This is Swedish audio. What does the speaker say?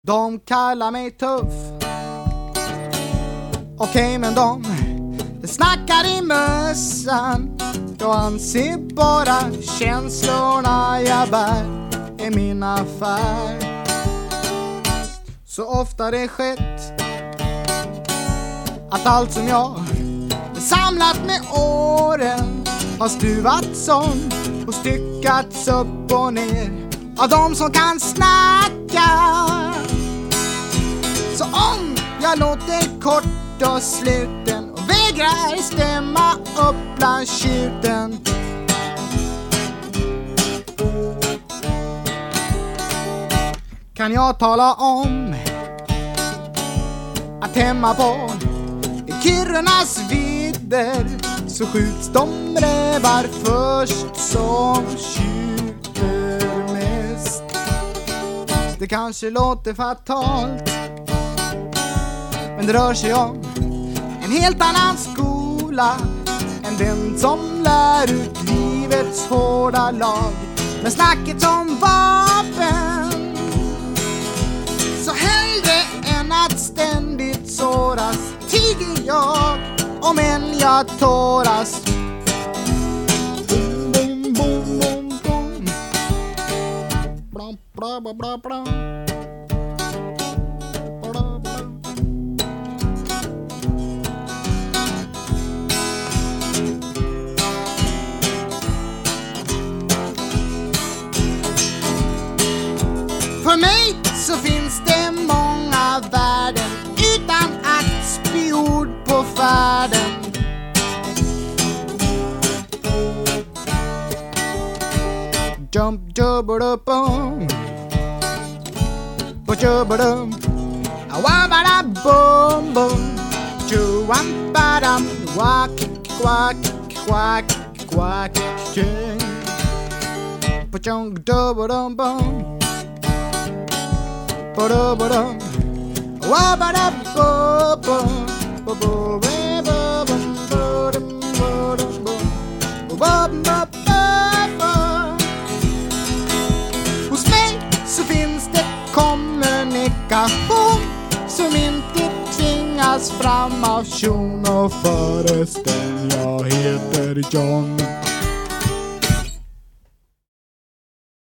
De kallar mig tuff. Okej, men de snackar i mössan. Jag anser bara känslorna jag bär är min affär. Så ofta det skett att allt som jag samlat med åren har stuvats om och styckats upp och ner av de som kan snacka. Så om jag låter kort och sluten och vägrar stämma upp bland tjuten, kan jag tala om att hemma på Kirunas vidder så skjuts de rävar först som tjuter mest. Det kanske låter fatalt, men det rör sig om en helt annan skola än den som lär ut livets hårda lag med snacket som vapen. Så hellre än att ständigt såras tiger jag, om än jag tåras. Boom, boom, boom, boom, boom. Bla, bla, bla, bla, bla. Bla, bla. För mig så finns det många värden utan att spy ord på färden. Jump, jubba-da-bum, ba-jubba-dum, a-wah-ba-da-bum-bum, ju-wam-ba-dam, wah-kick-quack-quack-quack-king, ba-jung-dubba-dum-bum, ba-da-ba-dum, wa-ba-da-bum-bum, ba-ba-ba-ba-bum-bum-bum-bum-bum. Hos mig så finns det kommunikation som inte tvingas fram av tjon och föreställ. Jag heter John.